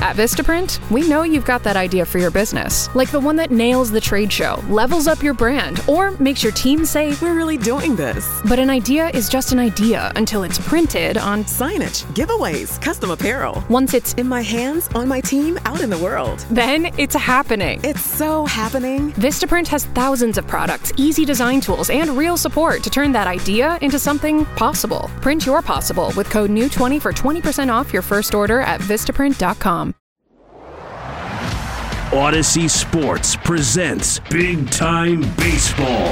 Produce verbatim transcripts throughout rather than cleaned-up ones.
At Vistaprint, we know you've got that idea for your business, like the one that nails the trade show, levels up your brand, or makes your team say, "We're really doing this." But an idea is just an idea until it's printed on signage, giveaways, custom apparel. Once it's in my hands, on my team, out in the world. Then it's happening. It's so happening. Vistaprint has thousands of products, easy design tools, and real support to turn that idea into something possible. Print your possible with code N E W twenty for twenty percent off your first order at Vistaprint dot com. Odyssey Sports presents Big Time Baseball.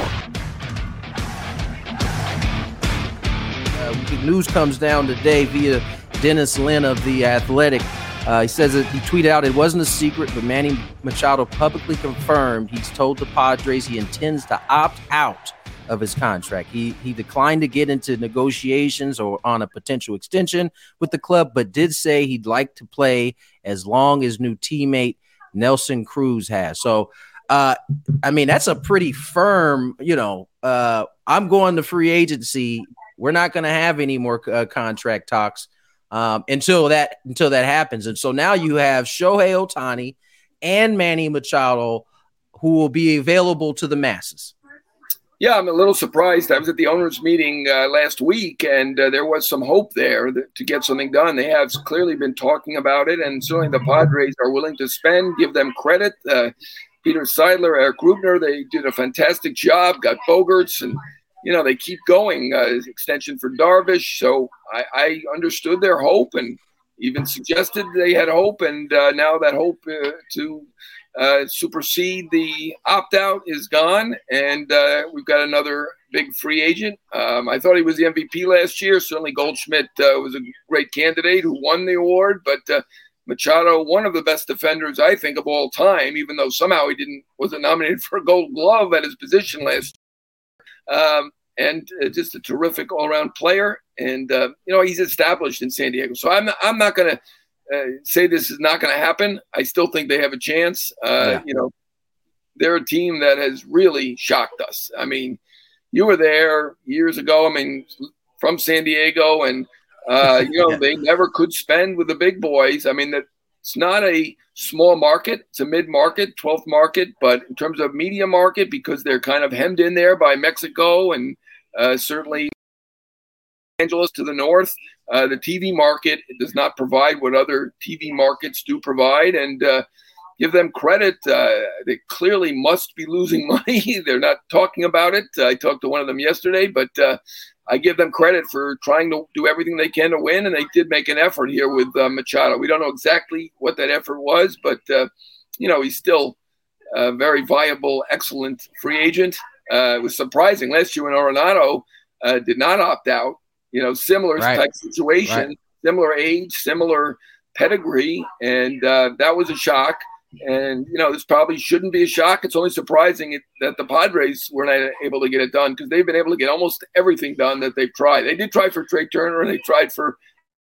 Uh, news comes down today via Dennis Lynn of The Athletic. Uh, he says that he tweeted out it wasn't a secret, but Manny Machado publicly confirmed he's told the Padres he intends to opt out of his contract. He he declined to get into negotiations or on a potential extension with the club, but did say he'd like to play as long as new teammate Nelson Cruz has. So, uh, I mean, that's a pretty firm, you know, uh, I'm going to free agency. We're not going to have any more uh, contract talks um, until that until that happens. And so now you have Shohei Ohtani and Manny Machado who will be available to the masses. Yeah, I'm a little surprised. I was at the owners' meeting uh, last week, and uh, there was some hope there that, to get something done. They have clearly been talking about it, and certainly the Padres are willing to spend, give them credit. Uh, Peter Seidler, Eric Grubner, they did a fantastic job, got Bogaerts, and, you know, they keep going. Uh, extension for Darvish. So I, I understood their hope and even suggested they had hope, and uh, now that hope uh, to – Uh, supersede the opt-out is gone, and uh, we've got another big free agent. Um, I thought he was the M V P last year. Certainly Goldschmidt uh, was a great candidate who won the award, but uh, Machado, one of the best defenders, I think, of all time, even though somehow he didn't wasn't nominated for a Gold Glove at his position last year. Um, and uh, just a terrific all-around player. And, uh, you know, he's established in San Diego. So I'm not, I'm not going to Uh, say this is not going to happen. I still think they have a chance. Uh, yeah. You know, they're a team that has really shocked us. I mean, you were there years ago. I mean, from San Diego, and uh, you know yeah. they never could spend with the big boys. I mean, that it's not a small market; it's a mid-market, twelfth market. But in terms of media market, because they're kind of hemmed in there by Mexico and uh, certainly Angeles to the north. Uh, the T V market does not provide what other T V markets do provide, and uh, give them credit. Uh, they clearly must be losing money. They're not talking about it. I talked to one of them yesterday, but uh, I give them credit for trying to do everything they can to win, and they did make an effort here with uh, Machado. We don't know exactly what that effort was, but, uh, you know, he's still a very viable, excellent free agent. Uh, it was surprising. Last year when Arenado uh, did not opt out, you know, similar right. type situation, right. similar age, similar pedigree, and uh, that was a shock. And, you know, this probably shouldn't be a shock. It's only surprising it, that the Padres were not able to get it done, because they've been able to get almost everything done that they've tried. They did try for Trey Turner, and they tried for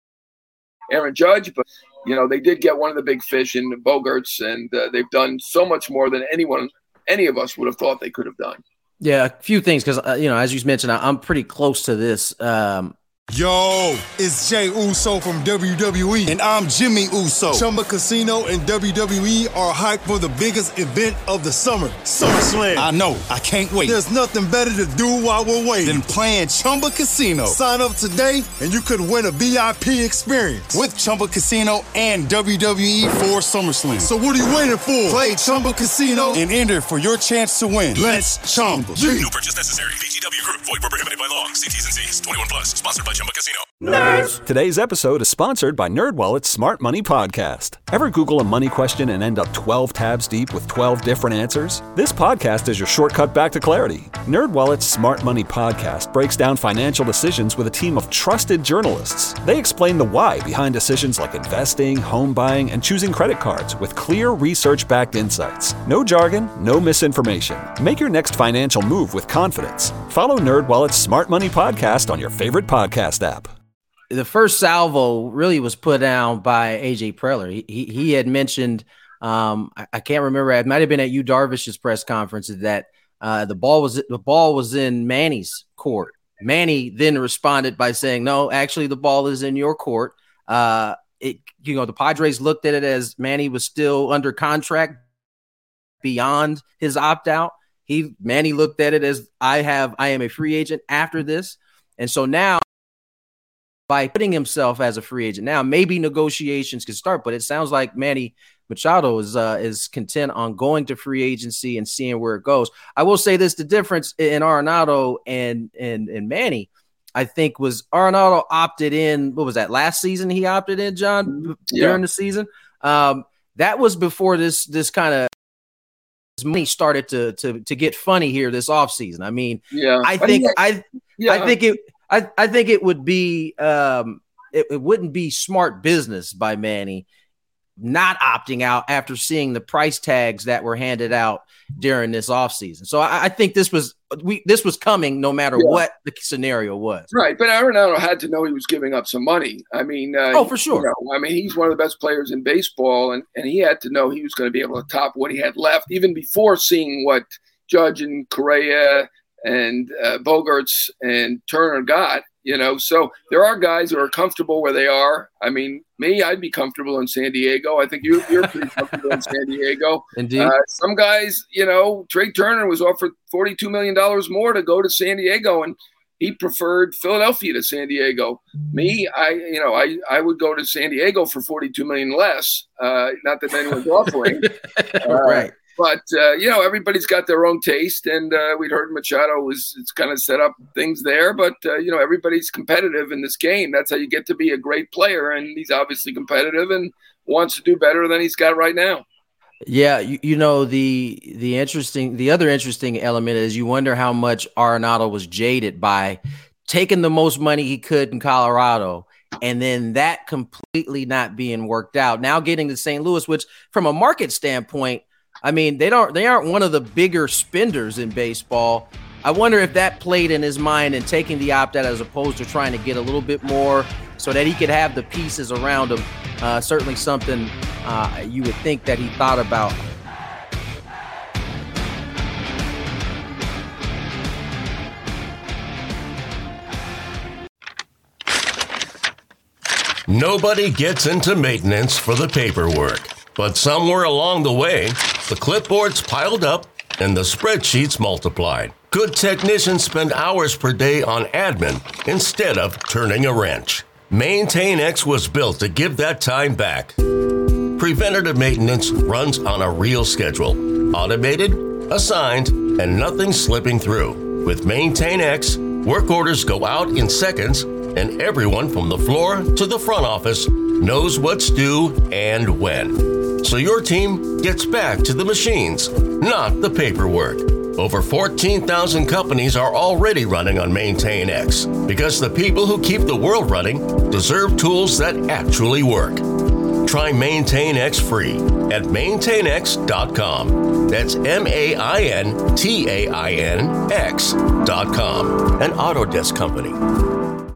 Aaron Judge, but, you know, they did get one of the big fish in Bogaerts, and uh, they've done so much more than anyone, any of us would have thought they could have done. Yeah, a few things, because, uh, you know, as you mentioned, I, I'm pretty close to this. Um, Yo, it's Jay Uso from W W E, and I'm Jimmy Uso. Chumba Casino and W W E are hyped for the biggest event of the summer, SummerSlam. I know, I can't wait. There's nothing better to do while we're waiting than playing Chumba Casino. Sign up today, and you could win a V I P experience with Chumba Casino and W W E for SummerSlam. So what are you waiting for? Play Chumba Casino and enter for your chance to win. Let's Chumba. No purchase necessary. V G W Group. Void where prohibited by law. See T's and C's. twenty-one plus. Sponsored by Chumba Casino. Nerds! Today's episode is sponsored by NerdWallet's Smart Money Podcast. Ever Google a money question and end up twelve tabs deep with twelve different answers? This podcast is your shortcut back to clarity. NerdWallet's Smart Money Podcast breaks down financial decisions with a team of trusted journalists. They explain the why behind decisions like investing, home buying, and choosing credit cards with clear research-backed insights. No jargon, no misinformation. Make your next financial move with confidence. Follow NerdWallet's Smart Money Podcast on your favorite podcast app. The first salvo really was put down by A J Preller. He, he, he had mentioned, um, I, I can't remember, it might have been at Yu Darvish's press conference, that uh, the ball was the ball was in Manny's court. Manny then responded by saying, no, actually the ball is in your court. Uh, it, you know, the Padres looked at it as Manny was still under contract beyond his opt-out. He Manny looked at it as I have I am a free agent after this. And so now, by putting himself as a free agent now, maybe negotiations can start, but it sounds like Manny Machado is uh, is content on going to free agency and seeing where it goes. I will say this, the difference in Arenado and, and, and Manny, I think, was Arenado opted in, what was that, last season he opted in, John, yeah. during the season? Um, that was before this this kind of money started to to to get funny here this offseason. I mean, yeah. I think yeah. I yeah. I think it I, I think it would be um it, it wouldn't be smart business by Manny not opting out after seeing the price tags that were handed out during this offseason. So I, I think this was we this was coming no matter yeah. what the scenario was. Right, but Arenado had to know he was giving up some money. I mean, uh, oh, for sure. You know, I mean, he's one of the best players in baseball, and, and he had to know he was going to be able to top what he had left, even before seeing what Judge and Correa and uh, Bogarts and Turner got. You know, so there are guys who are comfortable where they are. I mean, me, I'd be comfortable in San Diego. I think you, you're pretty comfortable in San Diego. Indeed. Uh, some guys, you know, Trey Turner was offered forty-two million dollars more to go to San Diego, and he preferred Philadelphia to San Diego. Me, I, you know, I, I would go to San Diego for forty-two million dollars less. Uh, not that anyone's offering. Uh, right. But, uh, you know, everybody's got their own taste, and uh, we'd heard Machado was it's kind of set up things there. But, uh, you know, everybody's competitive in this game. That's how you get to be a great player, and he's obviously competitive and wants to do better than he's got right now. Yeah, you, you know, the the interesting the other interesting element is you wonder how much Arenado was jaded by taking the most money he could in Colorado and then that completely not being worked out. Now getting to Saint Louis, which from a market standpoint, I mean, they don't they aren't one of the bigger spenders in baseball. I wonder if that played in his mind and taking the opt-out as opposed to trying to get a little bit more so that he could have the pieces around him. Uh, certainly something uh, you would think that he thought about. Nobody gets into maintenance for the paperwork. But somewhere along the way, the clipboards piled up and the spreadsheets multiplied. Good technicians spend hours per day on admin instead of turning a wrench. MaintainX was built to give that time back. Preventative maintenance runs on a real schedule. Automated, assigned, and nothing slipping through. With MaintainX, work orders go out in seconds, and everyone from the floor to the front office knows what's due and when. So your team gets back to the machines, not the paperwork. Over fourteen thousand companies are already running on MaintainX because the people who keep the world running deserve tools that actually work. Try MaintainX free at maintain x dot com. That's M A I N T A I N X dot com, an Autodesk company.